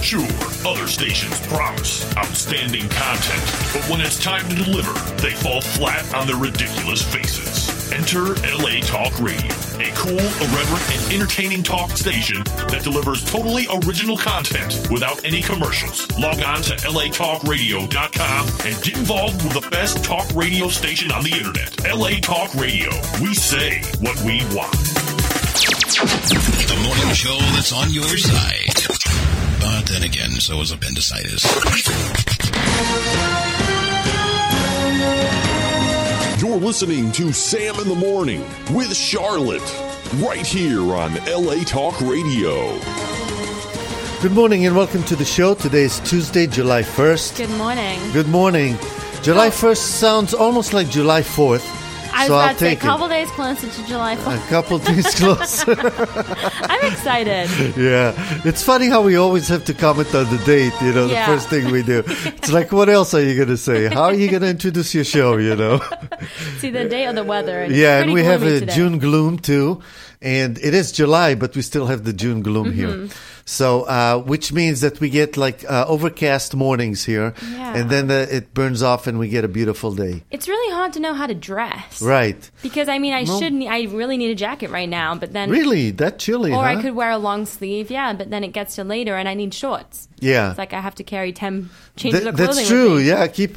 Sure, other stations promise outstanding content, but when it's time to deliver, they fall flat on their ridiculous faces. Enter LA Talk Radio, a cool, irreverent, and entertaining talk station that delivers totally original content without any commercials. Log on to latalkradio.com and get involved with the best talk radio station on the internet. LA Talk Radio. We say what we want. The morning show that's on your side. But then again, so is appendicitis. You're listening to Sam in the Morning with Charlotte, right here on LA Talk Radio. Good morning and welcome to the show. Today is Tuesday, July 1st. Good morning. Good morning. July 1st sounds almost like July 4th. I was about to say a couple days closer to July 4th. A couple days closer. I'm excited. Yeah. It's funny how we always have to comment on the date, the first thing we do. It's like, what else are you going to say? How are you going to introduce your show, See, the date or the weather. Yeah, and we have a June gloom, too. And it is July, but we still have the June gloom here. So, which means that we get overcast mornings here. Yeah. And then it burns off and we get a beautiful day. It's really hard to know how to dress. Right. Because, I really need a jacket right now, but then... Really? That chilly, Or I could wear a long sleeve, but then it gets to later and I need shorts. Yeah. It's like I have to carry 10 changes of clothing That's true, with me. yeah. Keep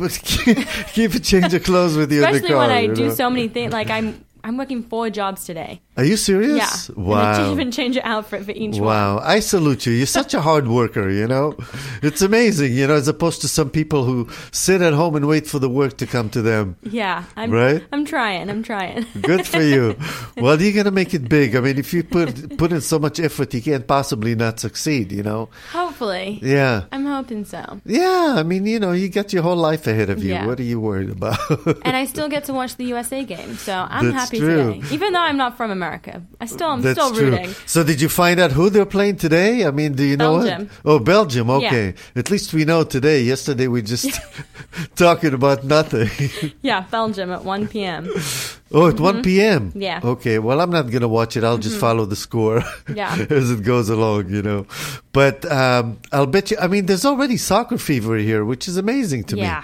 a change of clothes with you in the car. Especially when I do so many things, I'm working 4 jobs today. Are you serious? Yeah. Wow. And I even change an outfit for each one. Wow. I salute you. You're such a hard worker, It's amazing, as opposed to some people who sit at home and wait for the work to come to them. Yeah. I'm trying. Good for you. Well, you're going to make it big. I mean, if you put in so much effort, you can't possibly not succeed, Hopefully. Yeah. I'm hoping so. Yeah. I mean, you got your whole life ahead of you. Yeah. What are you worried about? And I still get to watch the USA game, so I'm That's happy true. today. Even though I'm not from America, I'm still That's rooting. True. So did you find out who they're playing today? I mean, do you know Belgium. what? Oh, Belgium. Okay. Yeah. At least we know today. Yesterday we just talking about nothing. Yeah, Belgium at 1 p.m. Oh, at 1 p.m.? Yeah. Okay. Well, I'm not going to watch it. I'll just follow the score as it goes along, But I'll bet you, there's already soccer fever here, which is amazing to me.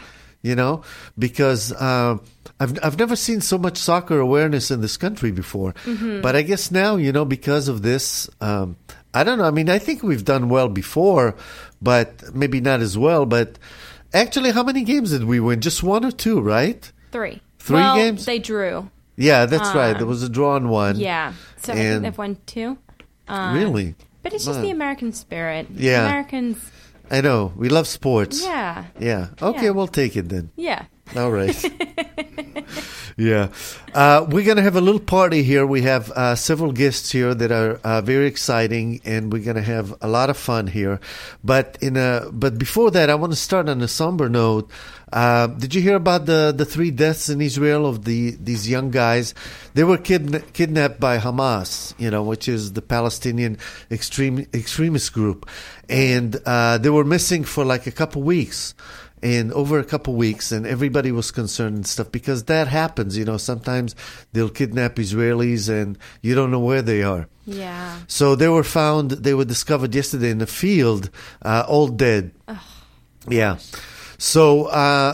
Because I've never seen so much soccer awareness in this country before. But I guess now, because of this, I don't know. I think we've done well before, but maybe not as well. But actually, how many games did we win? Just 1 or 2, right? 3. 3 games? They drew. Yeah, that's right. There was a drawn one. Yeah. So I think they've won 2. Really? But it's just the American spirit. Yeah. Americans... I know. We love sports. Yeah. Yeah. Okay, we'll take it then. Yeah. All right. Yeah. We're going to have a little party here. We have several guests here that are very exciting, and we're going to have a lot of fun here. But before that, I want to start on a somber note. Did you hear about the 3 deaths in Israel of these young guys? They were kidnapped by Hamas, which is the Palestinian extremist group. And they were missing for like a couple weeks. And over a couple weeks, and everybody was concerned and stuff, because that happens, sometimes they'll kidnap Israelis and you don't know where they are. Yeah. So they were discovered yesterday in the field, all dead. Ugh. Yeah. So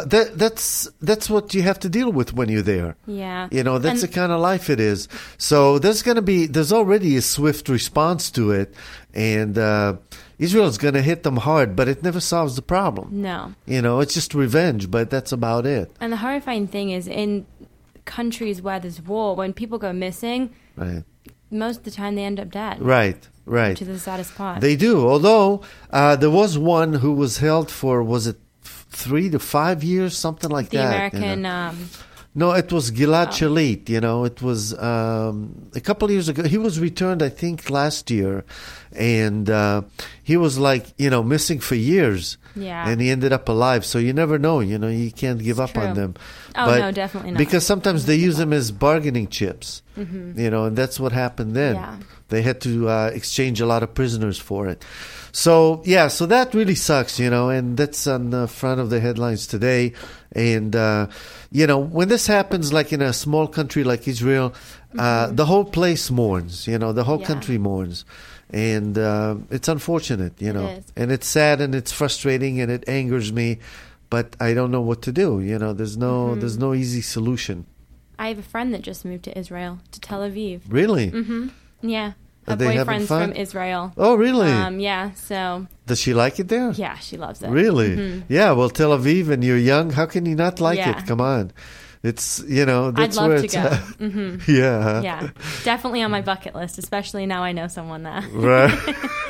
that's what you have to deal with when you're there. Yeah. That's the kind of life it is. So there's already a swift response to it, and Israel's going to hit them hard, but it never solves the problem. No. It's just revenge, but that's about it. And the horrifying thing is, in countries where there's war, when people go missing, right, most of the time they end up dead. Right. Which is the saddest part. They do. Although there was one who was held for, was it 3 to 5 years, something like the that. American... No, it was Gilad Shalit. It was a couple of years ago. He was returned, I think, last year, and he was missing for years. Yeah. And he ended up alive. So you never know. You can't give up on them. Oh, no, definitely not. Because sometimes they use them as bargaining chips. Mm-hmm. And that's what happened then. Yeah. They had to exchange a lot of prisoners for it. So, so that really sucks, and that's on the front of the headlines today. And, when this happens, like in a small country like Israel, the whole place mourns, the whole country mourns. And it's unfortunate, It is. and it's sad and it's frustrating and it angers me, but I don't know what to do. There's no easy solution. I have a friend that just moved to Israel, to Tel Aviv. Really? Yeah. Are Her they having boyfriend's fun? from Israel. Oh, really? Yeah, so, Does she like it there? yeah, she loves it. Really? Yeah, well, Tel Aviv, and you're young. How can you not like Yeah. it? Come on. It's, that's I'd love where to it's go. at. Yeah. Yeah, definitely on my bucket list, especially now I know someone there. Right.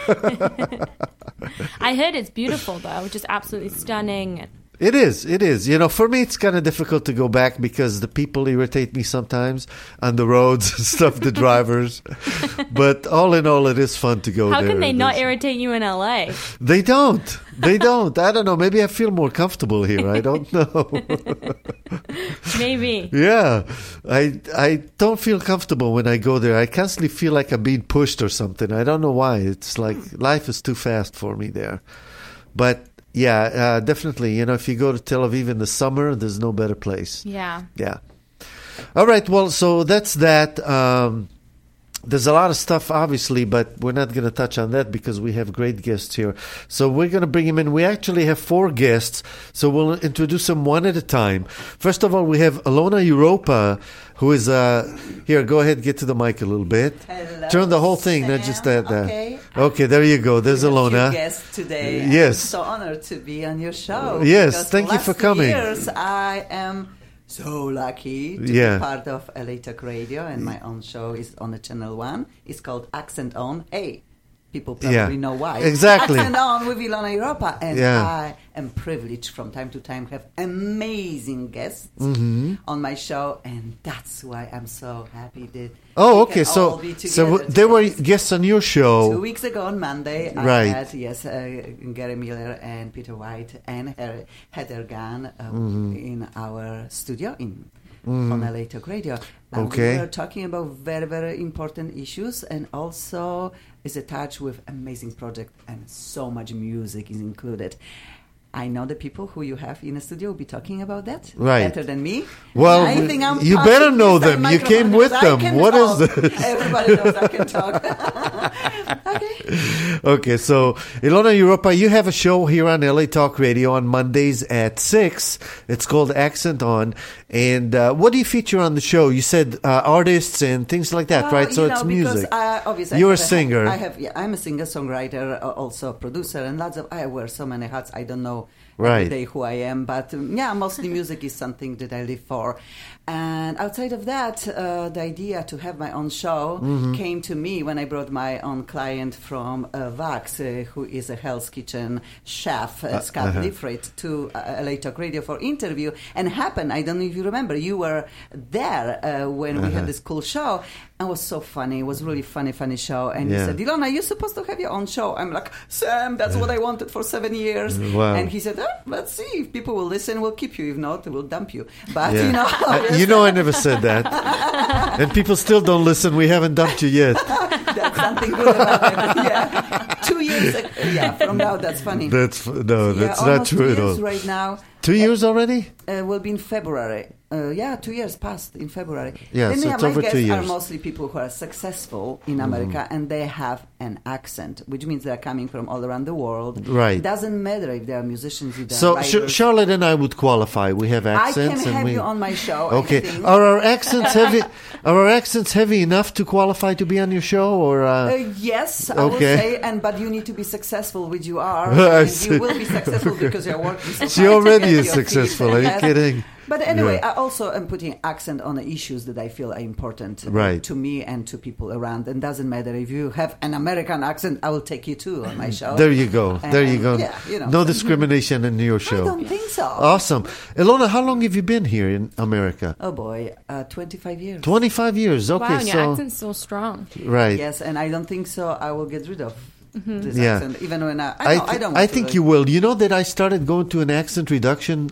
I heard it's beautiful, though, just absolutely stunning. It is. For me, it's kind of difficult to go back because the people irritate me sometimes on the roads and stuff, the drivers. But all in all, it is fun to go How there. can they not There's- irritate you in LA? They don't. I don't know. Maybe I feel more comfortable here. I don't know. Maybe. Yeah. I don't feel comfortable when I go there. I constantly feel like I'm being pushed or something. I don't know why. It's like life is too fast for me there. But yeah, definitely. If you go to Tel Aviv in the summer, there's no better place. Yeah. Yeah. All right. Well, so that's that. There's a lot of stuff, obviously, but we're not going to touch on that because we have great guests here. So we're going to bring them in. We actually have 4 guests, so we'll introduce them one at a time. First of all, we have Ilona Europa, who is here. Go ahead, get to the mic a little bit. Hello, Turn the whole thing, Sam. not just that. Okay. Okay, there you go. There's We have Ilona. few guests today. Yes. I'm so honored to be on your show. Yes, because thank the you for last coming. Years, I am so lucky to Yeah. be part of LA Talk Radio, and my own show is on the Channel 1. It's called Accent On. Hey, people probably know why. Exactly. Accent On with Ilona Europa. And Yeah. I am privileged from time to time have amazing guests Mm-hmm. on my show, and that's why I'm so happy that Oh, we okay. can all So, be so together they were today. guests on your 2 show. weeks ago on Monday, Right. I had Gary Miller and Peter White and Heather Gunn in our studio on LA Talk Radio. And Okay. we were talking about very, very important issues, and also is attached with amazing project, and so much music is included. I know the people who you have in the studio will be talking about that Right. better than me. Well, I think I'm you passing better know this them. You microphone came with because I them. can What is talk. this? Everybody knows I can talk. Okay. Okay, so Ilona Europa, you have a show here on LA Talk Radio on Mondays at 6. It's called Accent On. And what do you feature on the show? You said artists and things like that, right? So it's music. Because, obviously You're a I have singer. I'm a singer, songwriter, also a producer, and I wear so many hats. I don't know Right. every day who I am, but mostly music is something that I live for. And outside of that, the idea to have my own show came to me when I brought my own client from Vax, who is a Hell's Kitchen chef, Scott Liefrit, to LA Talk Radio for interview. And happened, I don't know if you remember, you were there when we had this cool show. And it was so funny. It was really funny show. And he Yeah. said, Ilona, you're supposed to have your own show. I'm like, Sam, that's what I wanted for 7 years. Wow. And he said, let's see. If people will listen, we'll keep you. If not, we'll dump you. But, Yeah. I never said that. And people still don't listen. We haven't dumped you yet. that's something good about it. Yeah. 2 years from now, that's funny. That's not almost true 2 at all. years right now. 2 years already? Will be in February. 2 years passed in February. Yeah, so it's my over 2 guests are years. mostly people who are successful in America, and they have an accent, which means they're coming from all around the world. Right. It doesn't matter if they're musicians, if they're So writers. Charlotte and I would qualify. We have I accents, can and have we. you on my show. Okay, I think. are our accents heavy? Are our accents heavy enough to qualify to be on your show, or? Yes, I will Okay. say, but you need to be successful, which you are. I And see. you will be successful because you're working so She hard to already get is your feet. successful. Are you Yes. kidding? But anyway, Yeah. I also am putting accent on the issues that I feel are important Right. to me and to people around. And doesn't matter if you have an American accent, I will take you too on my show. There you go. There you go. Yeah, No discrimination in your I show. don't think so. Awesome. Ilona, how long have you been here in America? Oh boy, 25 years. 25 years. Okay, Wow, and your so accent's so strong. right. Yes, and I don't think so. I will get rid of this Yeah. accent, even when I don't. I think you will. You know that I started going to an accent reduction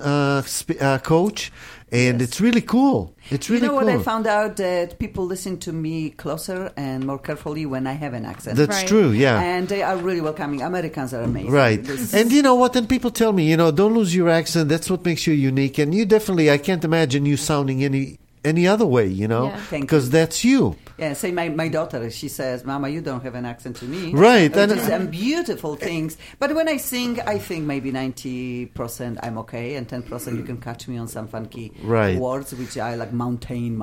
coach, and it's really cool. It's really cool. cool. What I found out that people listen to me closer and more carefully when I have an accent. That's Right. true, yeah. And they are really welcoming. Americans are amazing. Right. And you know what? And people tell me, don't lose your accent. That's what makes you unique. And you definitely, I can't imagine you sounding any other way, Yeah. Thank because you. that's you. Yeah, say my daughter, she says, Mama, you don't have an accent to me. Right. Which And- is some beautiful things. But when I sing, I think maybe 90% I'm okay, and 10% you can catch me on some funky Right. words, which I like mountain.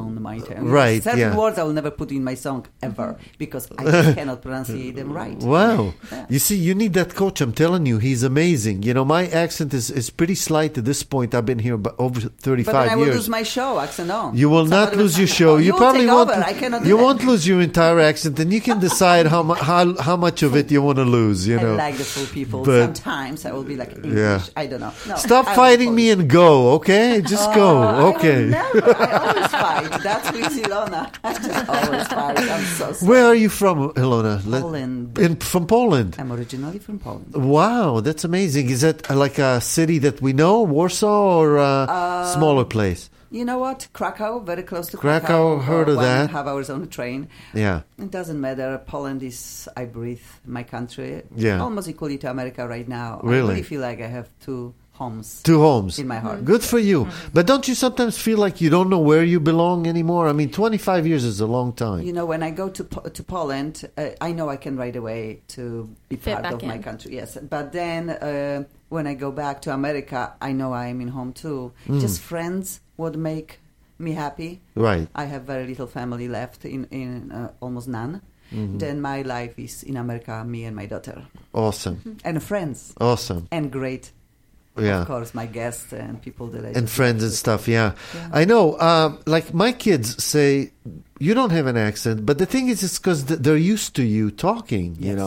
Right, Certain yeah. words I will never put in my song ever because I just cannot pronounce them right. Wow. Yeah. You see, you need that coach. I'm telling you, he's amazing. My accent is pretty slight at this point. I've been here over 35 But then I will years. lose my show, accent on. You will not Somebody lose will your say, show. "Oh, You will probably take won't. over. I cannot do You that." won't lose your entire accent, and you can decide how much of it you want to lose. I like the full people. But- Sometimes I will be like English. Yeah. I don't know. No, Stop I will fighting follow me you. and go, okay? Just go, okay. I always fight. That's with Ilona. I just always fight. I'm so sorry. Where are you from, Ilona? Poland. From Poland. I'm originally from Poland. Wow, that's amazing. Is that like a city that we know, Warsaw, or a smaller place? You know what? Krakow, very close to Krakow, heard of that. 1.5 hours on the train. Yeah. It doesn't matter. Poland is, I breathe, my country. Yeah. Almost equally to America right now. I Really? really feel like I have two homes. Two homes. In my heart. Good for you. But don't you sometimes feel like you don't know where you belong anymore? I mean, 25 years is a long time. You know, when I go to Poland, I know I can right away to be Fit part back of my in. country. Yes, but then when I go back to America, I know I am in home too. Just friends would make me happy. Right. I have very little family left, in almost none. Then my life is in America, me and my daughter, Awesome. and friends, Awesome. and great. Yeah. Of course, my guests and people that I And just friends love and to- stuff, yeah. Yeah. I know. Like my kids say, you don't have an accent, but the thing is, it's because they're used to you talking, Yes.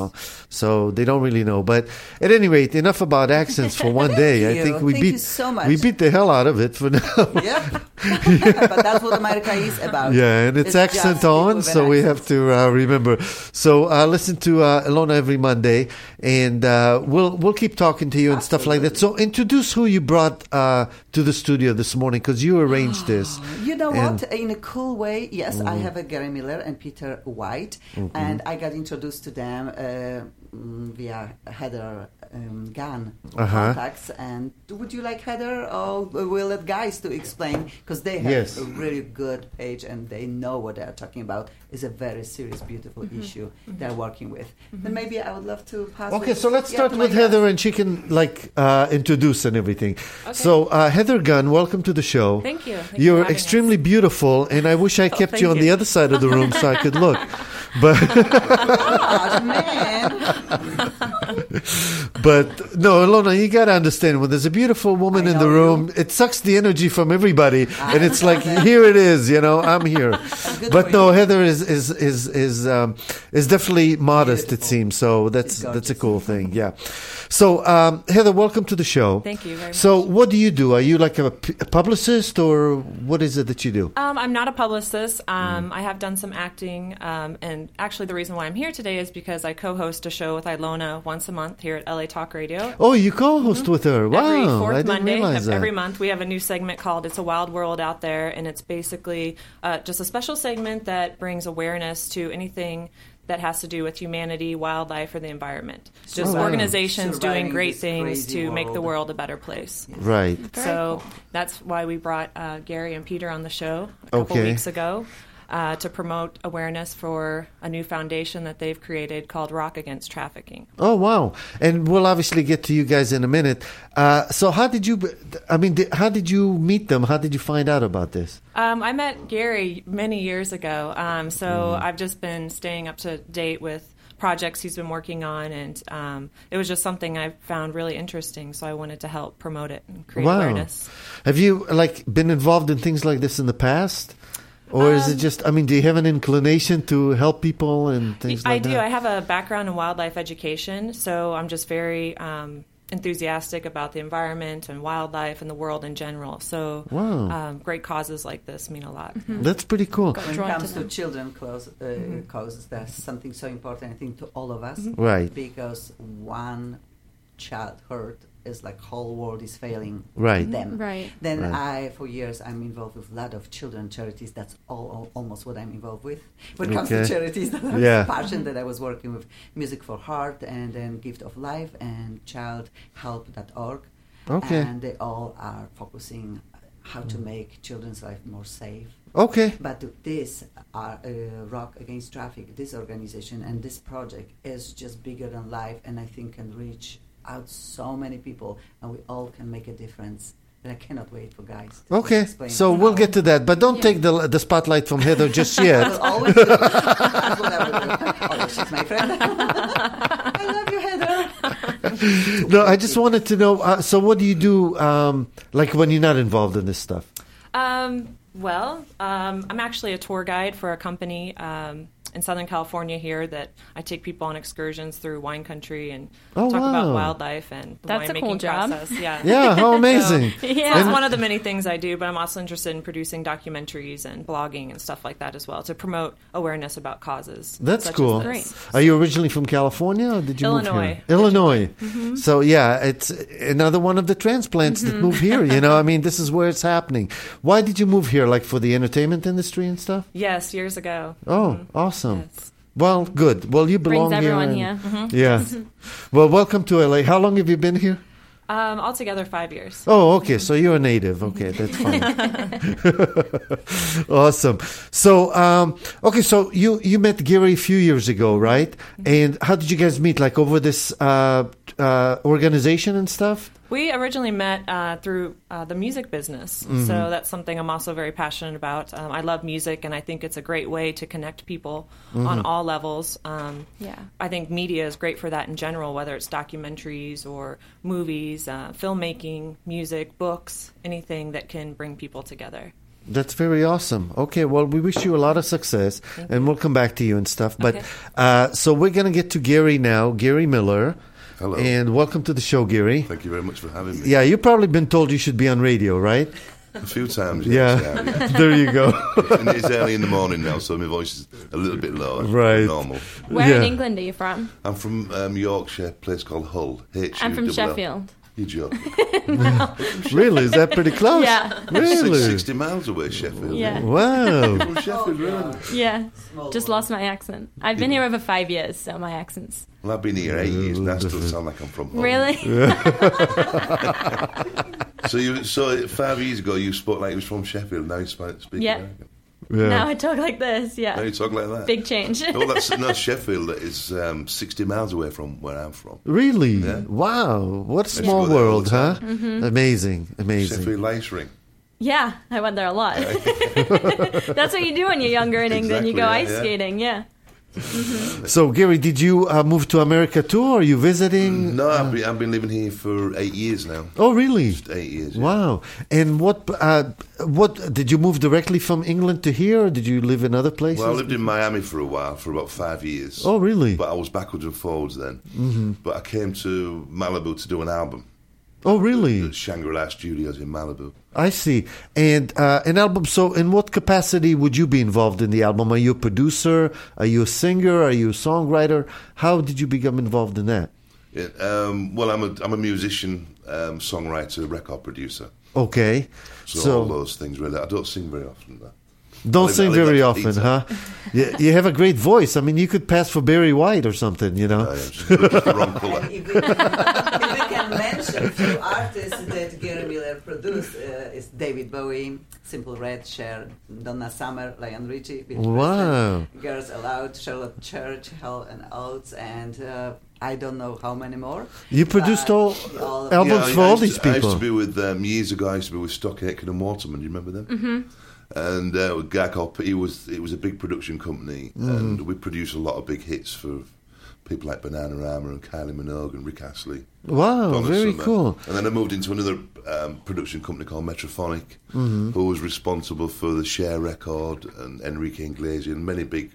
so they don't really know. But at any rate, enough about accents for one day. I you. think we Thank beat you so much. we beat the hell out of it for now. Yep. But that's what America is about. Yeah, and it's just accent people on, with an so we accent. have to remember. So listen to Ilona every Monday, and we'll keep talking to you and stuff like that. So introduce who you brought to the studio this morning, because you arranged this. You know And- what? In a cool way, yes, I have a Gary Miller and Peter White, and I got introduced to them via Heather Gunn contacts. And would you like Heather, or we'll let guys to explain, because they have Yes. a really good page and they know what they're talking about. It's a very serious, beautiful issue they're working with. And maybe I would love to pass. Okay, it- so let's yeah, start to my with guest. Heather, and she can introduce and everything. So Heather Gunn, welcome to the show. Thank you. Thank you for You're having extremely beautiful, and I wish I kept thank you on the you. other side of the room so I could look. But Oh, man. But no, Ilona, you got to understand, when there's a beautiful woman I in the know room, it sucks the energy from everybody, and it's like, here it is, I'm here. Good But for no, you. Heather is definitely modest, it Beautiful. seems. So that's She's a gorgeous. cool thing. Yeah. So Heather, welcome to the show. Thank you very much. So what do you do? Are you like a publicist, or what is it that you do? I'm not a publicist. I have done some acting, and actually the reason why I'm here today is because I co-host a show with Ilona once a month here at LA Talk Radio. Oh, you co-host with her. Wow, Every I fourth didn't Monday realize of that. every month, we have a new segment called "It's a Wild World Out There," and it's basically just a special segment that brings awareness to anything that has to do with humanity, wildlife, or the environment. Just wow. organizations Surviving doing great this things crazy to make the world. world a better place. Right. So that's why we brought Gary and Peter on the show a couple Okay. weeks ago to promote awareness for a new foundation that they've created called Rock Against Trafficking. Oh, wow. And we'll obviously get to you guys in a minute. So how did you meet them? How did you find out about this? I met Gary many years ago, so I've just been staying up to date with projects he's been working on, and it was just something I found really interesting, so I wanted to help promote it and create awareness. Have you been involved in things like this in the past? Or is it just, do you have an inclination to help people and things like that? I do. I have a background in wildlife education, so I'm just very enthusiastic about the environment and wildlife and the world in general. So great causes like this mean a lot. That's pretty cool. When it comes to children causes, that's something so important, I think, to all of us. Right. Because one child hurt is like whole world is failing Right. them. Right. Then Right. for years, I'm involved with a lot of children charities. That's almost what I'm involved with. When it comes Okay. to charities, that I'm Yeah. passionate that I was working with Music for Heart and then Gift of Life and childhelp.org. Okay. And they all are focusing how to make children's life more safe. Okay. But this Rock Against Traffic, this organization and this project is just bigger than life, and I think can reach out so many people, and we all can make a difference. And I cannot wait for guys to Okay. explain. So we'll get to that, but don't take the spotlight from Heather just yet. I will always do. That's what I will do. Oh, she's my friend. I love you, Heather. No, I just wanted to know. So, what do you do? Like when you're not involved in this stuff? I'm actually a tour guide for a company in Southern California here that I take people on excursions through wine country and talk about wildlife and the That's a winemaking cool job. process. Yeah. Yeah, how amazing! So it's one of the many things I do, but I'm also interested in producing documentaries and blogging and stuff like that as well to promote awareness about causes. That's such cool. as this. Great. Are you originally from California, or did you move Illinois. here? Illinois. So yeah, it's another one of the transplants that move here. You know, I mean, this is where it's happening. Why did you move here? Like for the entertainment industry and stuff? Yes, years ago. Oh, awesome. Yes. Well, good. Well, you belong Brings everyone here. here. Yeah. Well, welcome to LA. How long have you been here? Altogether 5 years. Oh, okay. So you're a native. Okay, that's fine. Awesome. So, okay. So you met Gary a few years ago, right? And how did you guys meet? Like over this organization and stuff? We originally met through the music business, so that's something I'm also very passionate about. I love music, and I think it's a great way to connect people on all levels. I think media is great for that in general, whether it's documentaries or movies, filmmaking, music, books, anything that can bring people together. That's very awesome. Okay, well, we wish you a lot of success, and we'll come back to you and stuff. But so we're going to get to Gary now, Gary Miller. Hello. And welcome to the show, Gary. Thank you very much for having me. Yeah, you've probably been told you should be on radio, right? A few times. Yeah. Yes, There you go. And it's early in the morning now, so my voice is a little bit lower Right. than normal. Where in Yeah. England are you from? I'm from Yorkshire, a place called Hull. I'm from Sheffield. You joking? Really? Is that pretty close? Yeah. Really? 60 miles away, Sheffield. Yeah. Wow. From Sheffield, really? Yeah. Small Just world. lost my accent. I've been here over 5 years, so my accent's Well, I've been here 8 years, and I still sound like I'm from Hull. really. So 5 years ago, you spoke like you was from Sheffield. Now you speak Yeah. American. Yeah. Now I talk like this. Now Yeah. you talk like that. Big change. Oh, that's Sheffield. That is 60 miles away from where I'm from. Really? Yeah. Wow. What a I small used to go there all world, the huh? time. Amazing. Amazing. Sheffield Ice Ring. Yeah, I went there a lot. That's what you do when you're younger in England. You Exactly, go yeah, ice yeah. skating. Yeah. So, Gary, did you move to America too, or are you visiting? No, I've been living here for 8 years now. Oh, really? Just 8 years. Yeah. Wow. And what did you move directly from England to here, or did you live in other places? Well, I lived in Miami for a while, for about 5 years. Oh, really? But I was backwards and forwards then. Mm-hmm. But I came to Malibu to do an album Oh, really? at Shangri-La Studios in Malibu. I see. And an album. So, in what capacity would you be involved in the album? Are you a producer? Are you a singer? Are you a songwriter? How did you become involved in that? Yeah, well, I'm a musician, songwriter, record producer. Okay. So all those things, really. I don't sing very often, though. Don't I sing live very like often, Peter. huh? You have a great voice. I mean, you could pass for Barry White or something, you know? Just the wrong colour. And if we can mention a few artists that Gary Miller produced, is David Bowie, Simple Red, Cher, Donna Summer, Lionel Richie, Bill Wow. Preston, Girls Aloud, Charlotte Church, Hell and Oates, and I don't know how many more. You produced But all albums for all these I used people. to be with, years ago, I used to be with Stock Aitken and Waterman. Do you remember them? Mm-hmm. And a guy called, it was a big production company, and we produced a lot of big hits for people like Bananarama and Kylie Minogue and Rick Astley. Wow, Donna very Summer. cool. And then I moved into another production company called Metrophonic, who was responsible for the Cher record and Enrique Iglesias and many big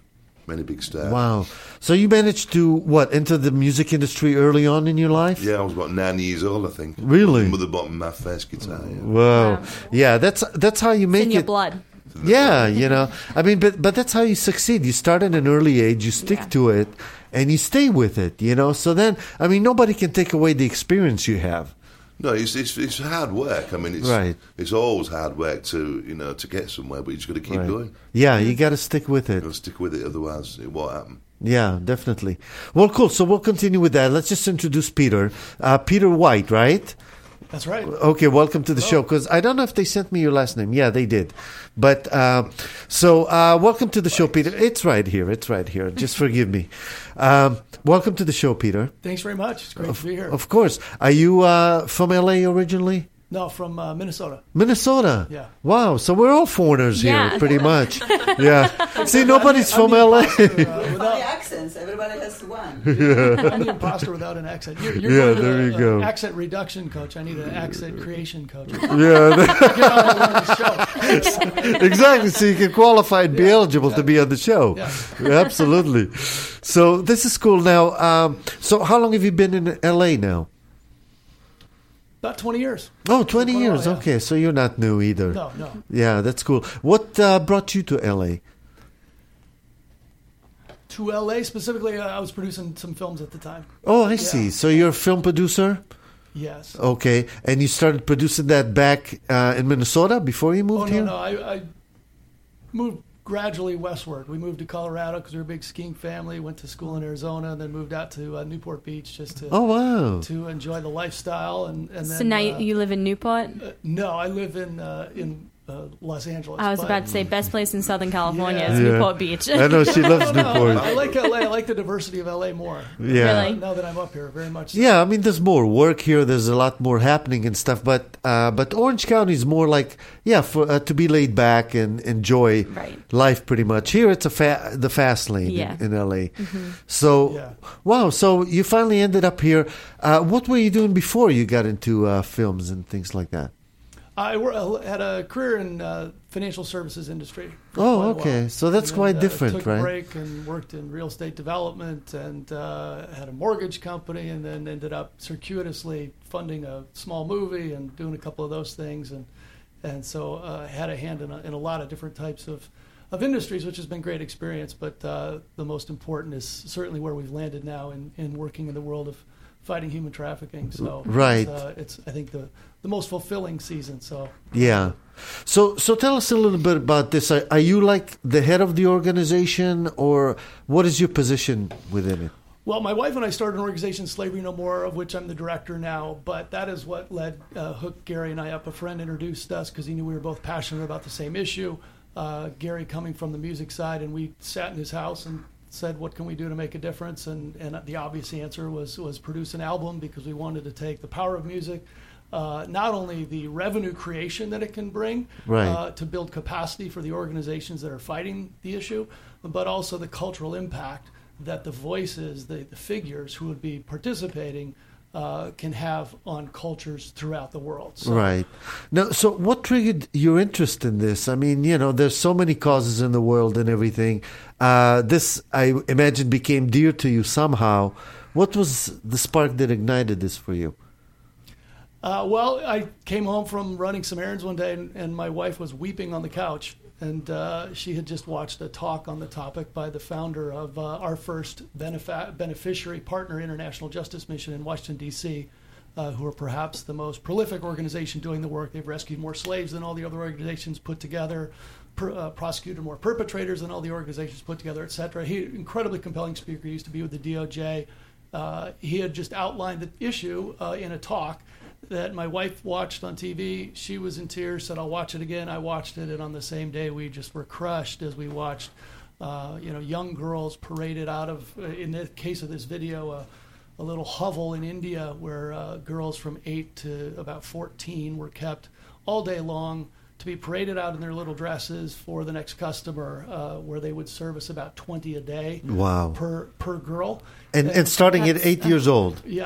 many big stars. Wow. So you managed to, enter the music industry early on in your life? Yeah, I was about 9 years old, I think. Really? Mother bought me my first guitar. Yeah. Wow. Yeah, that's how you It's make in your it. blood. Yeah, I mean, but that's how you succeed. You start at an early age, you stick to it, and you stay with it, So then, I mean, nobody can take away the experience you have. No, it's hard work. I mean, it's always hard work to get somewhere, but you just got to keep going. Yeah, you got to stick with it. You got to stick with it, otherwise it won't happen. Yeah, definitely. Well, cool. So we'll continue with that. Let's just introduce Peter. Peter White, right? That's right. Okay, welcome to the show. Because I don't know if they sent me your last name. Yeah, they did. But welcome to the show, Peter. It's right here. Just forgive me. Welcome to the show, Peter. Thanks very much. It's great to be here. Of course. Are you from LA originally? No, from Minnesota. Minnesota? Yeah. Wow, so we're all foreigners here, Yeah. pretty much. Yeah. See, nobody's from LA. Without accents, everybody has one. I'm the imposter without an accent. You're Yeah, going to there you go. Accent reduction coach. I need an accent creation coach. Yeah, Get on and learn the show. exactly. So you can qualify and be eligible to be on the show. Yeah. Absolutely. So this is cool. Now, so how long have you been in LA now? About 20 years. Oh, 20 years. Yeah. Okay, so you're not new either. No. Yeah, that's cool. What brought you to LA? To LA specifically, I was producing some films at the time. Oh, I see. So you're a film producer? Yes. Okay, and you started producing that back in Minnesota before you moved here? No. I moved gradually westward. We moved to Colorado because we were a big skiing family. Went to school in Arizona, and then moved out to Newport Beach just to to enjoy the lifestyle. And then, So now you live in Newport? No, I live in Los Angeles. I was about to say best place in Southern California Yeah. is Newport Beach. I know she loves Newport. I like LA. I like the diversity of LA more. Yeah. Really? Now that I'm up here, very much so. Yeah, I mean, there's more work here. There's a lot more happening and stuff. But Orange County is more like, for to be laid back and enjoy life pretty much. Here it's the fast lane in LA. Mm-hmm. So, wow. So you finally ended up here. What were you doing before you got into films and things like that? I had a career in financial services industry. Oh, okay. So that's quite different, took right? a break and worked in real estate development and had a mortgage company, and then ended up circuitously funding a small movie and doing a couple of those things, and so had a hand in a lot of different types of industries, which has been great experience. But the most important is certainly where we've landed now in working in the world of fighting human trafficking. So it's I think the most fulfilling season. So yeah. So tell us a little bit about this. Are you like the head of the organization, or what is your position within it? Well, my wife and I started an organization, Slavery No More, of which I'm the director now. But that is what led hooked Gary and I up. A friend introduced us because he knew we were both passionate about the same issue. Gary coming from the music side, and we sat in his house and said, what can we do to make a difference? And the obvious answer was produce an album, because we wanted to take the power of music, not only the revenue creation that it can bring to build capacity for the organizations that are fighting the issue, but also the cultural impact that the voices, the figures who would be participating can have on cultures throughout the world. So, right. Now, so what triggered your interest in this? I mean, there's so many causes in the world and everything. This, I imagine, became dear to you somehow. What was the spark that ignited this for you? Well, I came home from running some errands one day, and my wife was weeping on the couch. And she had just watched a talk on the topic by the founder of our first beneficiary partner international justice mission in Washington, D.C., who are perhaps the most prolific organization doing the work. They've rescued more slaves than all the other organizations put together, prosecuted more perpetrators than all the organizations put together, et cetera. He, incredibly compelling speaker, used to be with the DOJ. He had just outlined the issue in a talk that my wife watched on TV. She was in tears, said, I'll watch it again. I watched it, and on the same day, we just were crushed as we watched young girls paraded out of, in the case of this video, a little hovel in India where girls from 8 to about 14 were kept all day long to be paraded out in their little dresses for the next customer, where they would service about 20 a day Wow. per girl. And starting at 8 years old. Yeah.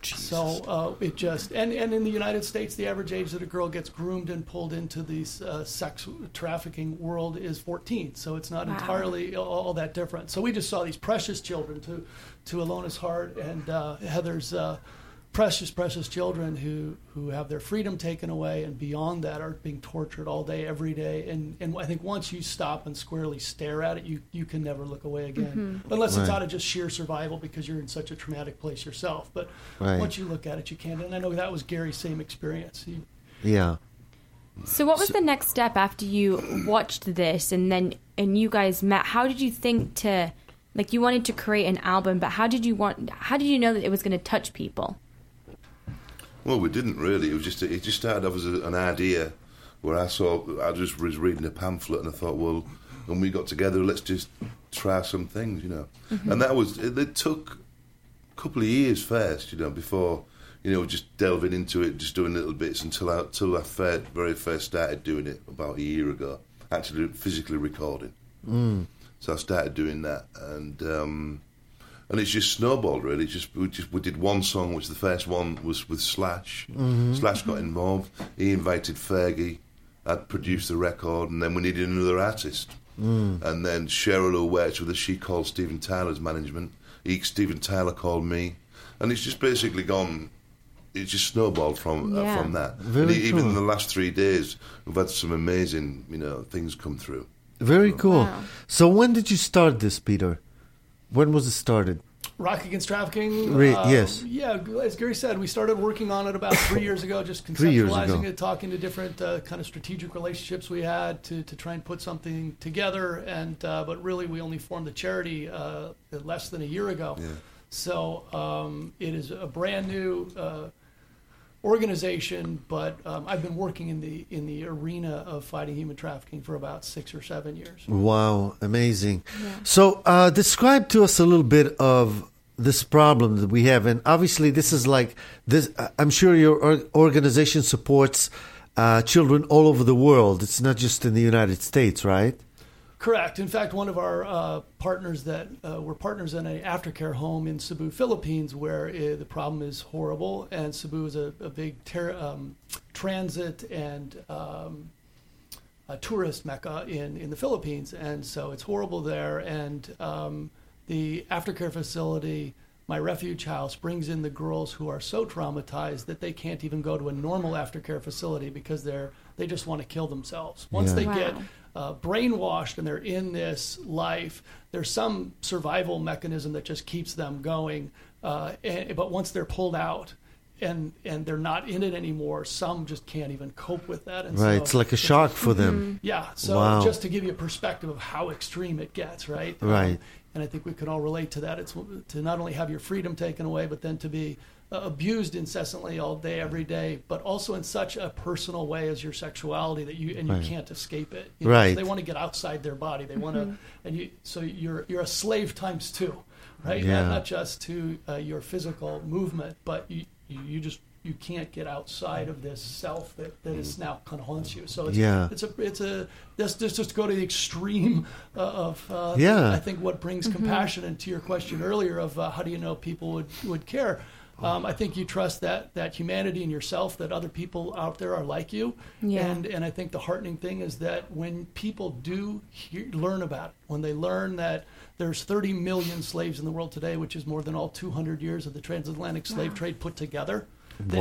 So it just and in the United States, the average age that a girl gets groomed and pulled into the sex trafficking world is 14. So it's not entirely all that different. So we just saw these precious children, to Alona's heart and Heather's precious children who have their freedom taken away, and beyond that are being tortured all day, every day. And I think once you stop and squarely stare at it, you can never look away again, unless it's out of just sheer survival because you're in such a traumatic place yourself. But once you look at it, you can't. And I know that was Gary's same experience. Yeah. So what was the next step after you watched this and you guys met? How did you think to, like, you wanted to create an album, but how did you know that it was going to touch people? Well, we didn't really. It just started off as an idea where I just was reading a pamphlet and I thought, well, when we got together, let's just try some things, And it took a couple of years first, before, just delving into it, just doing little bits until I very first started doing it about a year ago, actually physically recording. So I started doing that, and it's just snowballed, really. We did one song, which the first one was with Slash. Slash got involved. He invited Fergie. I'd produced the record, and then we needed another artist. And then Cheryl, who worked with us, she called Steven Tyler's management. Steven Tyler called me, and it's just basically gone. It just snowballed from that. Even in the last 3 days, we've had some amazing, things come through. Very cool. Wow. So when did you start this, Peter? When was it started? Rock Against Trafficking. Yes. Yeah, as Gary said, we started working on it about 3 years ago, just conceptualizing it, talking to different kind of strategic relationships we had to try and put something together. And but really, we only formed the charity less than a year ago. Yeah. So it is a brand new organization, but I've been working in the arena of fighting human trafficking for about 6 or 7 years. Wow, amazing. Yeah. So describe to us a little bit of this problem that we have. And obviously this is like this. I'm sure your organization supports children all over the world. It's not just in the United States, right? Correct. In fact, one of our partners we're partners in an aftercare home in Cebu, Philippines, where the problem is horrible. And Cebu is a big transit and a tourist mecca in the Philippines. And so it's horrible there. And the aftercare facility, My Refuge House, brings in the girls who are so traumatized that they can't even go to a normal aftercare facility because they just want to kill themselves. Once they get brainwashed and they're in this life, there's some survival mechanism that just keeps them going. But once they're pulled out and they're not in it anymore, some just can't even cope with that. And right, it's like a shock for them. Yeah, so just to give you a perspective of how extreme it gets, right? Right. And I think we can all relate to that. It's to not only have your freedom taken away, but then to be abused incessantly all day, every day, but also in such a personal way as your sexuality that you can't escape it. Right. So they want to get outside their body. They want to, so you're a slave times two, right? Yeah. Not just to your physical movement, but you can't get outside of this self that is now kind of haunts you. So let's just go to the extreme of I think what brings compassion. And to your question earlier of how do you know people would care? I think you trust that humanity in yourself, that other people out there are like you. Yeah. And I think the heartening thing is that when people do learn about it, when they learn that there's 30 million slaves in the world today, which is more than all 200 years of the transatlantic slave trade put together, that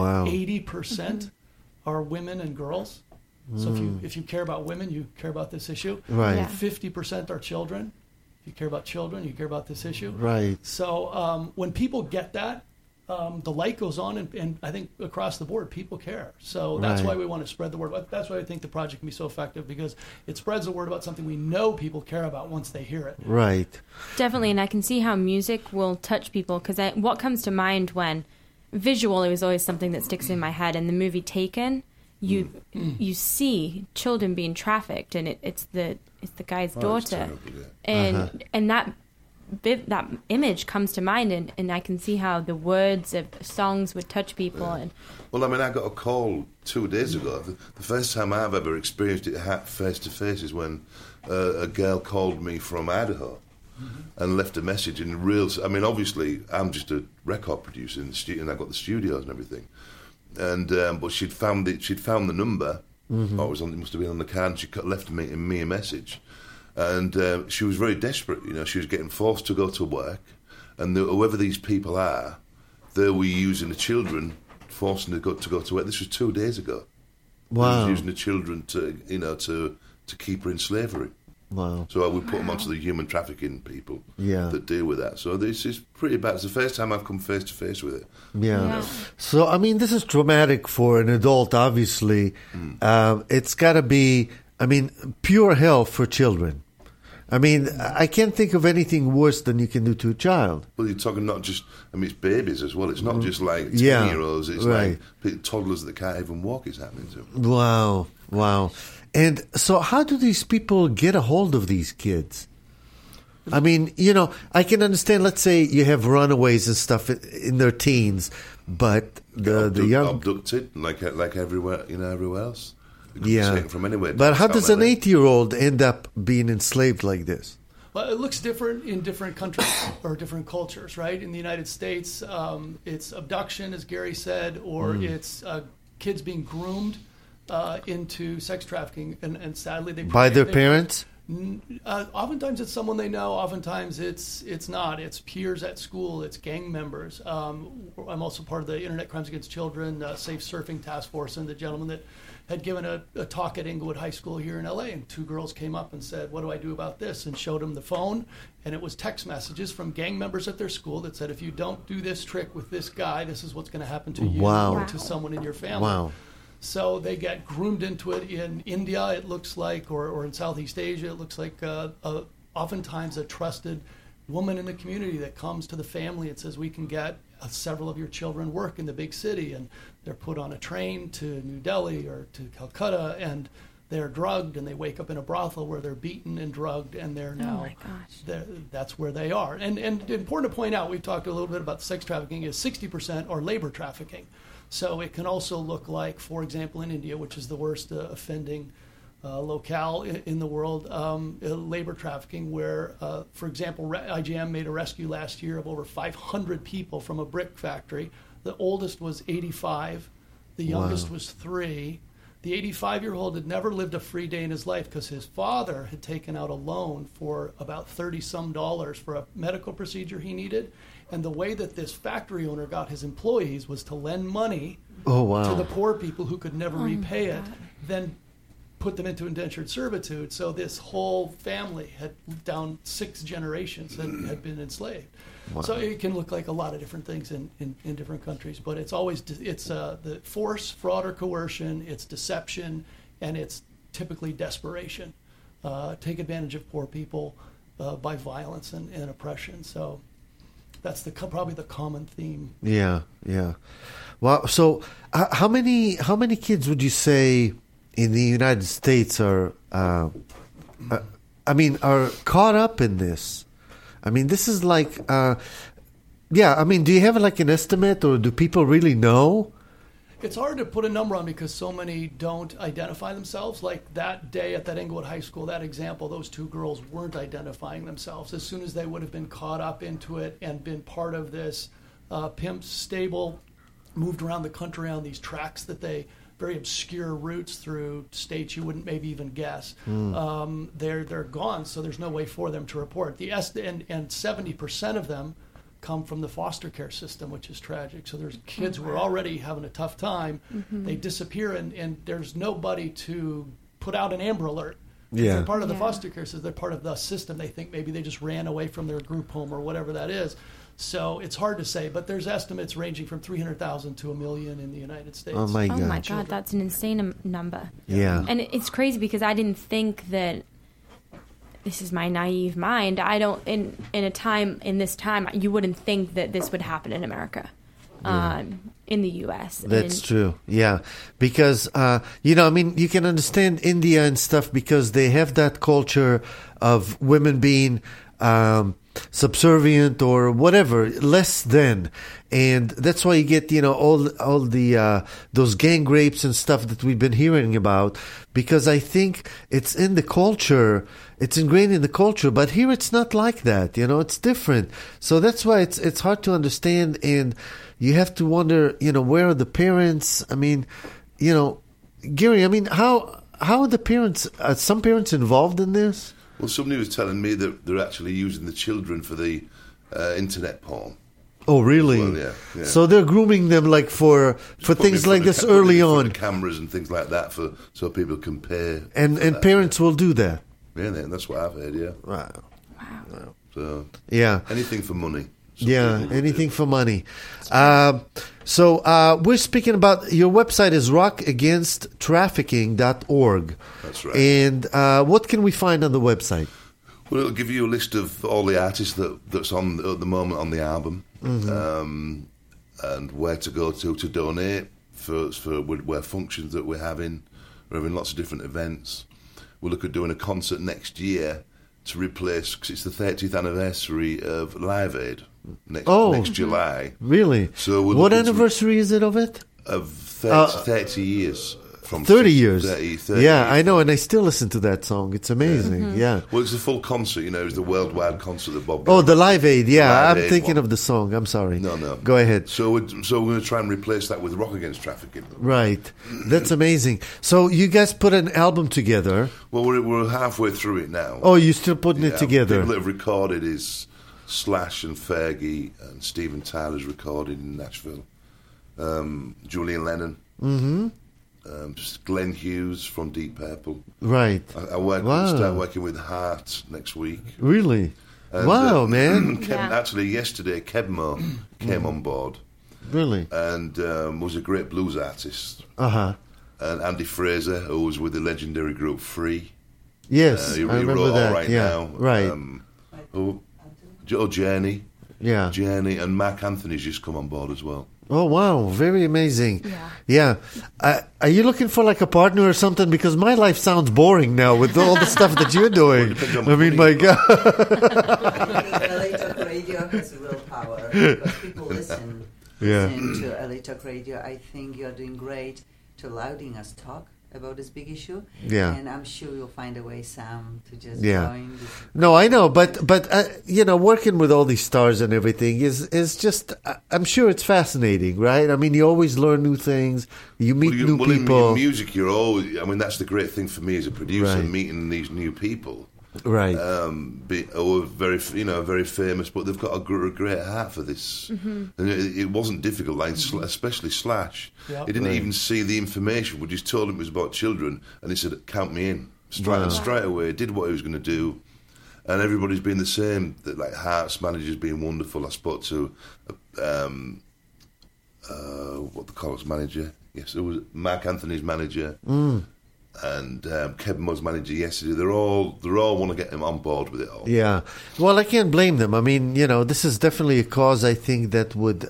80% are women and girls. So if you care about women, you care about this issue. Right. Yeah. 50% are children. If you care about children, you care about this issue. Right. So when people get that, the light goes on, and I think across the board, people care. So that's why we want to spread the word. That's why I think the project can be so effective, because it spreads the word about something we know people care about once they hear it. Right. Definitely, and I can see how music will touch people, because what comes to mind when visual is always something that sticks in my head. In the movie Taken, you see children being trafficked, and it's the guy's daughter, and that image comes to mind, and I can see how the words of songs would touch people. And well, I mean, I got a call 2 days ago. The first time I've ever experienced it face to face is when a girl called me from Idaho, and left a message in real. I mean, obviously, I'm just a record producer in the studio, and I got the studios and everything. And but she'd found the number. Or it must have been on the card. And she left me a message, and she was very desperate. You know, she was getting forced to go to work, and whoever these people are, they were using the children, forcing them to go to work. This was 2 days ago. Wow. They was using the children to keep her in slavery. Wow. So I would put them onto the human trafficking people that deal with that. So this is pretty bad. It's the first time I've come face to face with it. Yeah. So, I mean, this is traumatic for an adult, obviously. It's got to be, I mean, pure hell for children. I mean, I can't think of anything worse than you can do to a child. Well, you're talking not just, I mean, it's babies as well. It's not just like 10-year-olds. It's like toddlers that can't even walk it's happening to. Wow. And so how do these people get a hold of these kids? I mean, you know, I can understand, let's say you have runaways and stuff in their teens, but the young... Abducted, like everywhere, everywhere else. Yeah. From anywhere. But how does an 8-year-old end up being enslaved like this? Well, it looks different in different countries or different cultures, right? In the United States, it's abduction, as Gary said, or it's kids being groomed into sex trafficking, and sadly by their parents. Oftentimes it's someone they know. Oftentimes it's not. It's peers at school. It's gang members. I'm also part of the Internet Crimes Against Children Safe Surfing Task Force, and the gentleman that had given a talk at Inglewood High School here in LA, and 2 girls came up and said, "What do I do about this?" and showed him the phone, and it was text messages from gang members at their school that said, "If you don't do this trick with this guy, this is what's going to happen to you or to someone in your family." Wow. So they get groomed into it. In India, it looks like, or in Southeast Asia, it looks like oftentimes a trusted woman in the community that comes to the family and says, "We can get several of your children work in the big city," and they're put on a train to New Delhi or to Calcutta, and they're drugged, and they wake up in a brothel where they're beaten and drugged, and they're now, that's where they are. And important to point out, we've talked a little bit about sex trafficking, is 60% are labor trafficking. So it can also look like, for example, in India, which is the worst offending locale in the world, labor trafficking, where, for example, IGM made a rescue last year of over 500 people from a brick factory. The oldest was 85. The youngest was 3. The 85-year-old had never lived a free day in his life because his father had taken out a loan for about $30-some for a medical procedure he needed. And the way that this factory owner got his employees was to lend money to the poor people who could never repay it, then put them into indentured servitude. So this whole family had, down 6 generations, had been enslaved. Wow. So it can look like a lot of different things in different countries, but it's always the force, fraud, or coercion. It's deception, and it's typically desperation. Take advantage of poor people by violence and oppression. So that's probably the common theme. Yeah. Wow. So how many kids would you say in the United States are caught up in this? I mean, this is like, do you have like an estimate, or do people really know? It's hard to put a number on because so many don't identify themselves. Like that day at that Inglewood High School, that example, those 2 girls weren't identifying themselves. As soon as they would have been caught up into it and been part of this pimp stable, moved around the country on these tracks that they, very obscure routes through states you wouldn't maybe even guess. They're gone, so there's no way for them to report. And 70% of them come from the foster care system, which is tragic. So there's kids who are already having a tough time. They disappear, and there's nobody to put out an Amber Alert. Yeah. They're part of the foster care system. They're part of the system. They think maybe they just ran away from their group home or whatever that is. So it's hard to say, but there's estimates ranging from 300,000 to 1 million in the United States. Oh my God! That's an insane number. Yeah, and it's crazy because I didn't think that. This is my naive mind. I don't in this time you wouldn't think that this would happen in America, in the U.S. That's true. Yeah, because you can understand India and stuff because they have that culture of women being subservient or whatever, less than. And that's why you get, all the those gang rapes and stuff that we've been hearing about, because I think it's in the culture, it's ingrained in the culture, but here it's not like that, it's different. So that's why it's hard to understand, and you have to wonder, where are the parents? I mean, Gary, how are the parents, are some parents involved in this? Well, somebody was telling me that they're actually using the children for the internet porn. Oh, really? Well, yeah. So they're grooming them like for things like this early on. Cameras and things like that so people can pay. And parents will do that. Yeah, that's what I've heard. Yeah. Wow. So yeah, anything for money. Anything for money. So we're speaking about, your website is rockagainsttrafficking.org. That's right. And what can we find on the website? Well, it'll give you a list of all the artists that's on at the moment on the album, and where to go to donate for where functions that we're having. We're having lots of different events. We'll look at doing a concert next year to replace, because it's the 30th anniversary of Live Aid next July. Really? So what anniversary is it of it? Of 30 years. From 30 years. 30 yeah, years. I know, and I still listen to that song. It's amazing. Yeah. Well, it's a full concert, it's the worldwide concert that Bob. Oh, the Live Aid. Yeah, Live I'm Aid thinking one. of the song. I'm sorry. No. Go ahead. So we're going to try and replace that with Rock Against Trafficking. Right. That's amazing. So you guys put an album together. Well, we're halfway through it now. Oh, you're still putting it together. People that have recorded is Slash and Fergie, and Steven Tyler's recorded in Nashville. Julian Lennon. Mm-hmm. Glenn Hughes from Deep Purple. Right. I start working with Heart next week. Really? And, wow, man. Actually, yesterday, Kebmo came on board. Really? And was a great blues artist. Uh-huh. And Andy Fraser, who was with the legendary group Free. Yes, he I remember wrote that. All Right yeah. Now. Right. Journey. Yeah. Journey. And Mark Anthony's just come on board as well. Oh, wow. Very amazing. Yeah. Are you looking for like a partner or something? Because my life sounds boring now with all the stuff that you're doing. I mean, my God. LA Talk Radio has real power because people listen to LA Talk Radio. I think you're doing great to allowing us talk about this big issue. Yeah. And I'm sure you'll find a way, Sam, to just join this. No, I know, but working with all these stars and everything is just, I'm sure it's fascinating, right? I mean, you always learn new things, you meet new people. In music, you're always, that's the great thing for me as a producer, meeting these new people. Right. Very, very famous, but they've got a great heart for this. Mm-hmm. And it wasn't difficult, especially Slash. Yep. He didn't even see the information. We just told him it was about children, and he said, "Count me in." Straight away, did what he was going to do. And everybody's been the same. Like Heart's manager's been wonderful. I spoke to what the College manager. Yes, it was Mark Anthony's manager. And Kevin Mo's manager yesterday. They all want to get him on board with it all. Yeah, well, I can't blame them. I mean, this is definitely a cause I think that would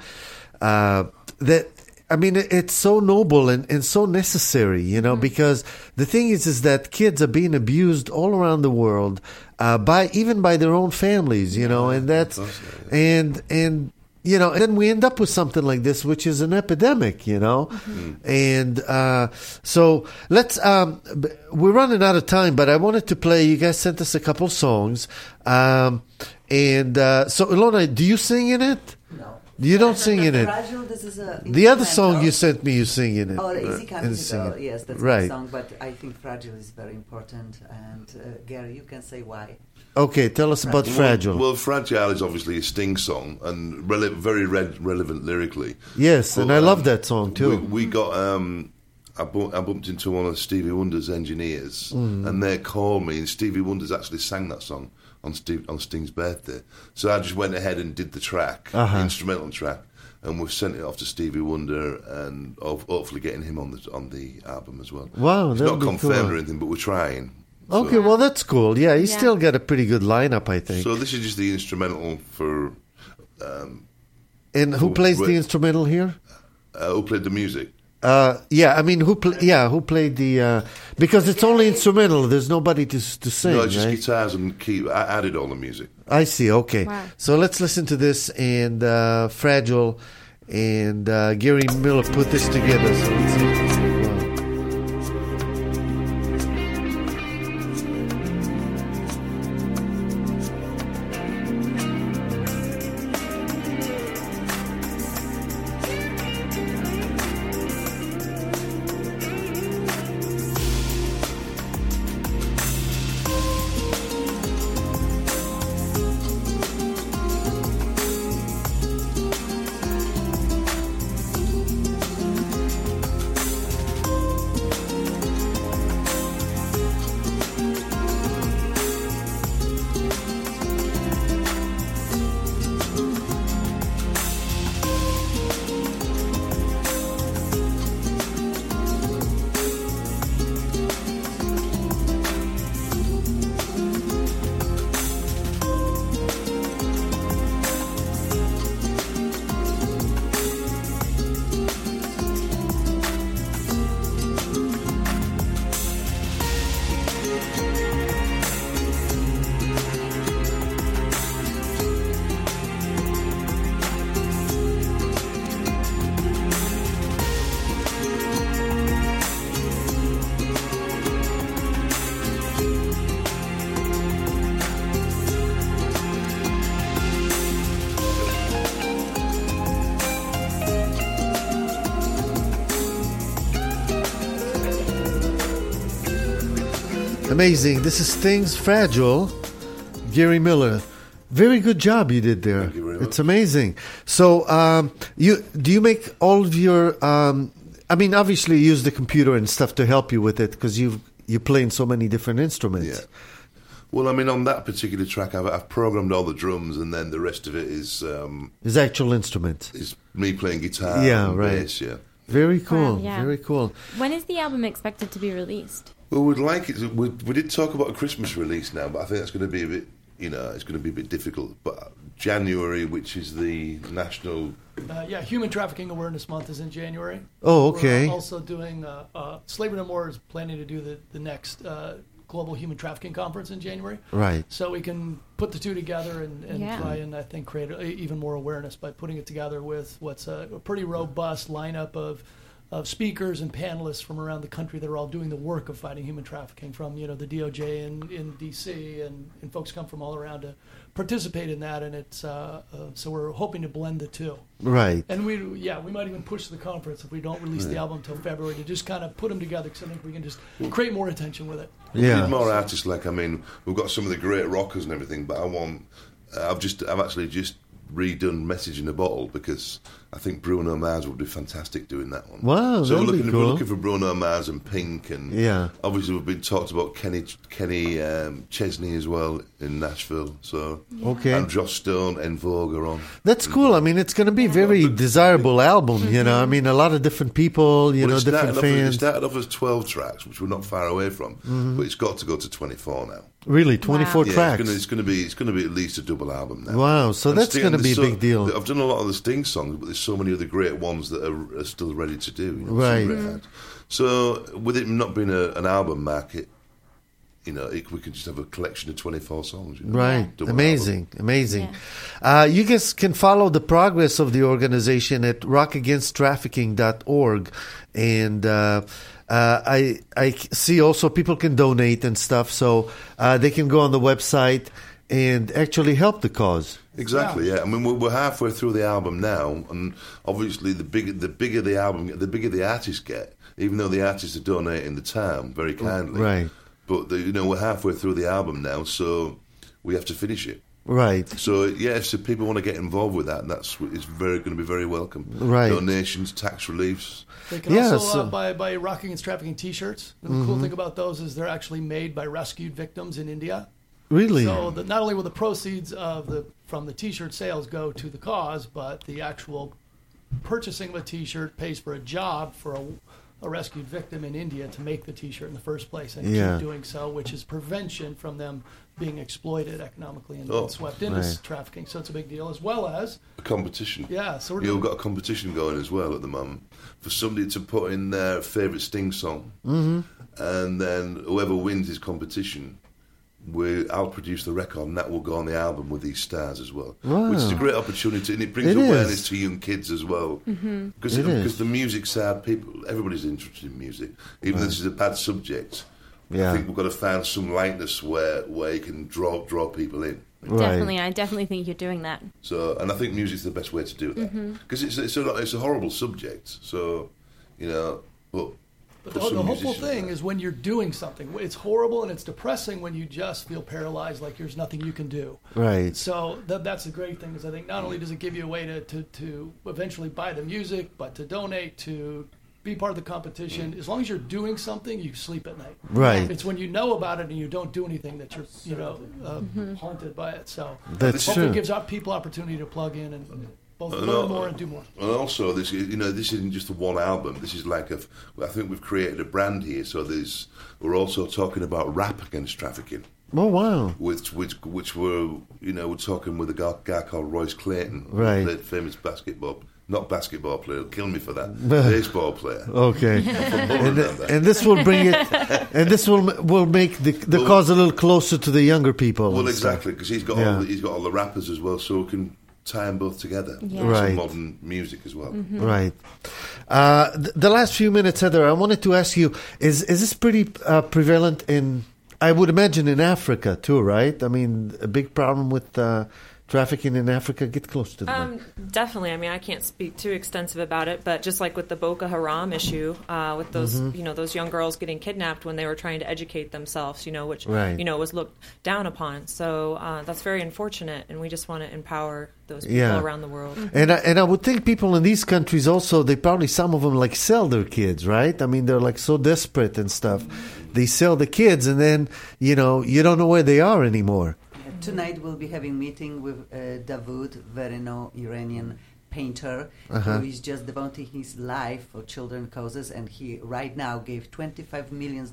it's so noble and so necessary, because the thing is that kids are being abused all around the world by their own families, and that's and then we end up with something like this, which is an epidemic, And so let's. We're running out of time, but I wanted to play. You guys sent us a couple songs, so Ilona, do you sing in it? No. You don't sing in it. Fragile, this is the other song you sent me, you sing in it. Oh, Easy Come, Easy Go. Yes, that's right. the song. But I think Fragile is very important. And Gary, you can say why. Okay, tell us about Fragile. Well, Fragile is obviously a Sting song and very relevant lyrically. Yes, and I love that song too. We got I bumped into one of Stevie Wonder's engineers, and they called me, and Stevie Wonder's actually sang that song on Sting's birthday. So I just went ahead and did the track, the instrumental track, and we've sent it off to Stevie Wonder, and hopefully getting him on the album as well. Wow, it's not confirmed or anything, but we're trying. Okay, well, that's cool. Yeah, you still got a pretty good lineup, I think. So this is just the instrumental for... and who plays the instrumental here? Who played the music? Yeah, I mean, who played the? Because it's only instrumental. There's nobody to sing. No, it's just right? guitars and key. I added all the music. I see. Okay, Wow. so let's listen to this and Fragile and Gary Miller put this together. So let's see. Wow. Amazing. This is Things Fragile, Gary Miller. Very good job you did there. Thank you very much. It's amazing. So, do you make all of your? I mean, obviously, you use the computer and stuff to help you with it because you play in so many different instruments. Yeah. Well, I mean, on that particular track, I've programmed all the drums, and then the rest of it is His actual instrument. me playing guitar. Yeah, and right. bass, yeah. Very cool. Wow, yeah. Very cool. When is the album expected to be released? Well, we'd like it. We did talk about a Christmas release now, but I think that's going to be a bit. It's going to be a bit difficult. But January, which is the national. Human Trafficking Awareness Month is in January. Oh, okay. We're also doing Slavery No More is planning to do the next Global Human Trafficking Conference in January. Right. So we can put the two together and Yeah. try and, I think, create even more awareness by putting it together with what's a pretty robust lineup of speakers and panelists from around the country that are all doing the work of fighting human trafficking, from the DOJ in D.C. and folks come from all around to participate in that, and it's so we're hoping to blend the two. Right. And we might even push the conference if we don't release the album until February to just kind of put them together, because I think we can just create more attention with it. We Yeah. need more artists. We've got some of the great rockers and everything, but I've actually just redone Message in a Bottle, because I think Bruno Mars would be fantastic doing that one. Wow, so that'd be we're cool. looking for Bruno Mars and Pink, and Yeah. obviously we've been talked about Kenny Chesney as well in Nashville. So Okay. and Joss Stone and Vogue are on. That's cool. I mean, it's going to be a very desirable album, I mean, a lot of different people, Well, it different started fans. It started off as 12 tracks, which we're not far away from, but it's got to go to 24 now. Really, 24 Yeah, tracks. it's going to be at least a double album now. Wow, so And that's Sting- going to and be a big deal. I've done a lot of the Sting songs, but there's so many other great ones that are still ready to do. Right. So with it not being an album market, we could just have a collection of 24 songs. Right. Double Amazing. You guys can follow the progress of the organization at rockagainsttrafficking.org. And I see also people can donate and stuff, so they can go on the website and actually help the cause. Exactly, yeah. I mean, we're halfway through the album now, and obviously the bigger the album, the bigger the artists get, even though the artists are donating the time very kindly. Right. But we're halfway through the album now, so we have to finish it. Right. So yes, if people want to get involved with that, it's going to be very welcome. Right. Donations, tax reliefs. They can Yeah, also so- buy Rock Against Trafficking T-shirts. The cool thing about those is they're actually made by rescued victims in India. Really? So that not only will the proceeds from the T-shirt sales go to the cause, but the actual purchasing of a T-shirt pays for a job for a rescued victim in India to make the T-shirt in the first place and Yeah. keep doing so, which is prevention from them being exploited economically and swept into Right. trafficking. So it's a big deal, as well as A competition. yeah. So we're You've doing, got a competition going as well at the moment for somebody to put in their favourite Sting song, and then whoever wins this competition, I'll produce the record, and that will go on the album with these stars as well, which is a great opportunity, and it brings It awareness is. to young kids as well. Because It is. the music side, everybody's interested in music, even though this is a bad subject. Yeah. I think we've got to find some lightness where you can draw people in. Right. Definitely, I definitely think you're doing that. So, and I think music's the best way to do that, because it's a horrible subject. So, but But for the some hopeful musicians, thing is when you're doing something. It's horrible and it's depressing when you just feel paralyzed, like there's nothing you can do. Right. So that's the great thing is I think not only does it give you a way to eventually buy the music, but to donate, to be part of the competition. As long as you're doing something, you sleep at night. Right. It's when you know about it and you don't do anything that you're haunted by it. So That's hopefully true. it gives people opportunity to plug in and both learn more and do more. And also, this isn't just a one album. This is like I think we've created a brand here. So we're also talking about rap against trafficking, Oh wow. which we're talking with a guy called Royce Clayton, Right. the famous not basketball player. He'll kill me for that. Baseball player. Okay. and, And this will bring it, and this will make the cause a little closer to the younger people. Well, and stuff. exactly, because he's got all the rappers as well, so we can tie them both together. Yeah. With Right. some modern music as well. Right. The last few minutes, Heather, I wanted to ask you: is this pretty prevalent in? I would imagine in Africa too, right? I mean, a big problem with trafficking in Africa. Get close to the mic. Definitely. I mean, I can't speak too extensive about it, but just like with the Boko Haram issue, with those, those young girls getting kidnapped when they were trying to educate themselves, which, Right. Was looked down upon. So that's very unfortunate, and we just want to empower those people around the world. And I would think people in these countries also, they probably, some of them like sell their kids, right? I mean, they're like so desperate and stuff. They sell the kids and then, you don't know where they are anymore. Tonight we'll be having meeting with Davud Verino, Iranian painter, who is just devoting his life for children causes, and he right now gave $25 million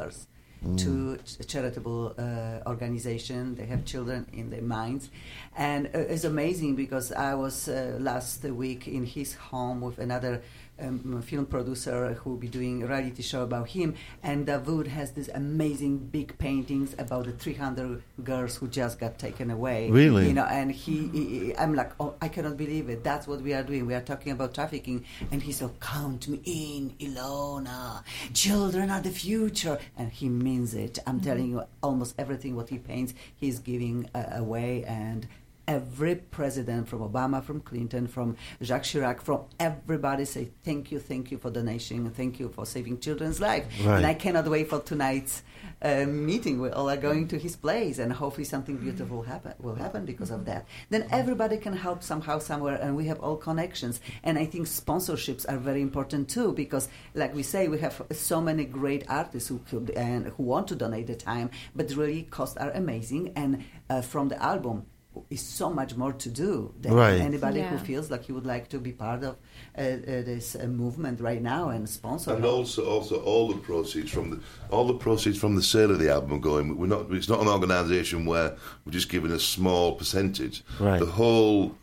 to a charitable organization. They have children in their minds, and it's amazing because I was last week in his home with another film producer who will be doing a reality show about him, and Davud has these amazing big paintings about the 300 girls who just got taken away. Really? And I'm like, oh, I cannot believe it. That's what we are doing. We are talking about trafficking, and he said, count me in, Ilona. Children are the future, and he means it. I'm telling you, almost everything what he paints, he's giving away, and every president, from Obama, from Clinton, from Jacques Chirac, from everybody say thank you for donation, thank you for saving children's lives. Right. And I cannot wait for tonight's meeting. We all are going to his place, and hopefully something beautiful will happen because of that. Then everybody can help somehow, somewhere, and we have all connections. And I think sponsorships are very important too, because like we say, we have so many great artists who could and who want to donate the time, but really costs are amazing. And from the album is so much more to do than Right. anybody Yeah. who feels like he would like to be part of this movement right now and sponsor. And also all the proceeds from the sale of the album are going. It's not an organisation where we're just giving a small percentage. Right. The whole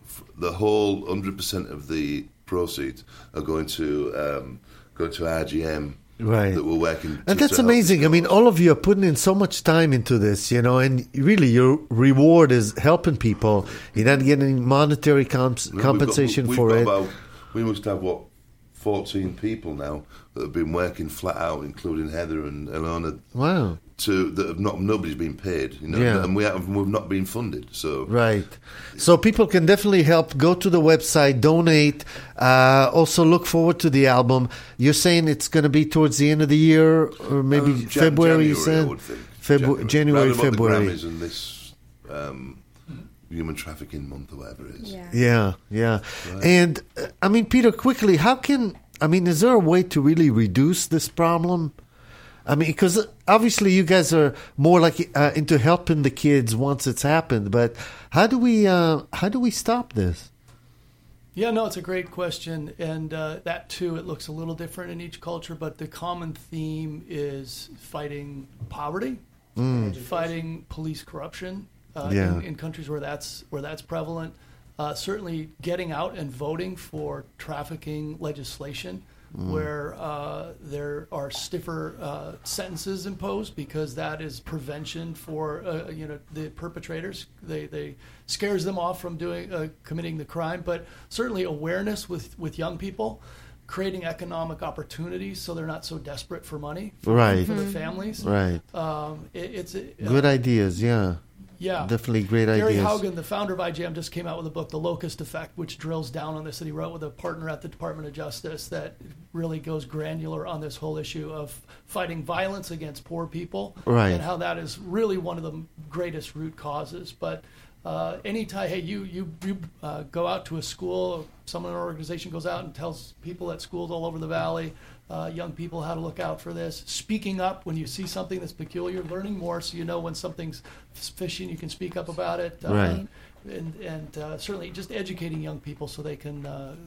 100% of the proceeds are going to RGM. Right. That we're working. And that's amazing. I mean, all of you are putting in so much time into this, and really your reward is helping people. You're not getting monetary compensation for it. We must have, 14 people now that have been working flat out, including Heather and Ilona. Wow. Nobody's been paid, Yeah. and we've not been funded. So Right. So people can definitely help. Go to the website, donate. Also look forward to the album. You're saying it's going to be towards the end of the year, or maybe February, you said? I would think. January, Round about February. The Grammys and this human trafficking month or whatever it is. Yeah. Yeah. And, Peter, quickly, is there a way to really reduce this problem? Because obviously you guys are more like into helping the kids once it's happened, but how do we stop this? Yeah, no, it's a great question. And that, too, it looks a little different in each culture, but the common theme is fighting poverty, fighting police corruption in countries where that's prevalent. Certainly getting out and voting for trafficking legislation where there are stiffer sentences imposed because that is prevention for the perpetrators. They scares them off from committing the crime, but certainly awareness with young people, creating economic opportunities so they're not so desperate for money for their families. Right. It's good ideas. Yeah. Yeah. Definitely great Gary ideas. Haugen, the founder of IJM, just came out with a book, The Locust Effect, which drills down on this, that he wrote with a partner at the Department of Justice that really goes granular on this whole issue of fighting violence against poor people and how that is really one of the greatest root causes. But anytime, hey, you go out to a school, someone in an organization goes out and tells people at schools all over the valley, young people, how to look out for this. Speaking up when you see something that's peculiar, learning more so you know when something's fishy and you can speak up about it. And certainly just educating young people so they can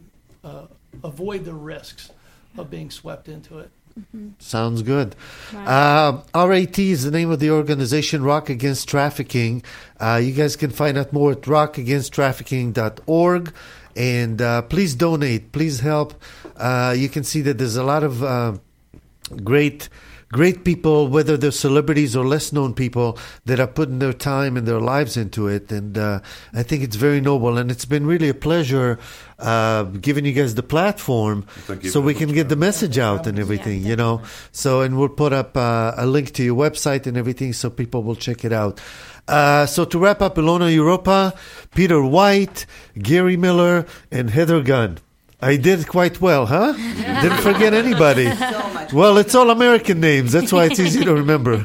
avoid the risks of being swept into it. Sounds good. RAT is the name of the organization, Rock Against Trafficking. You guys can find out more at rockagainsttrafficking.org. And please donate. Please help. You can see that there's a lot of great people, whether they're celebrities or less known people, that are putting their time and their lives into it. And I think it's very noble. And it's been really a pleasure giving you guys the platform so we can get the message out and everything, you know. So, and we'll put up a link to your website and everything so people will check it out. So to wrap up, Ilona Europa, Peter White, Gary Miller, and Heather Gunn. I did quite well, huh? Didn't forget anybody. Well, it's all American names. That's why it's easy to remember.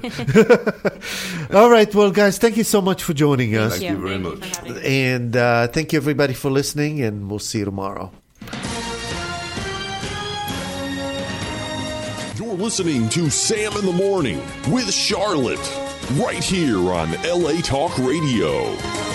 All right. Well, guys, thank you so much for joining us. Thank you very much. And thank you, everybody, for listening, and we'll see you tomorrow. You're listening to Sam in the Morning with Charlotte, right here on LA Talk Radio.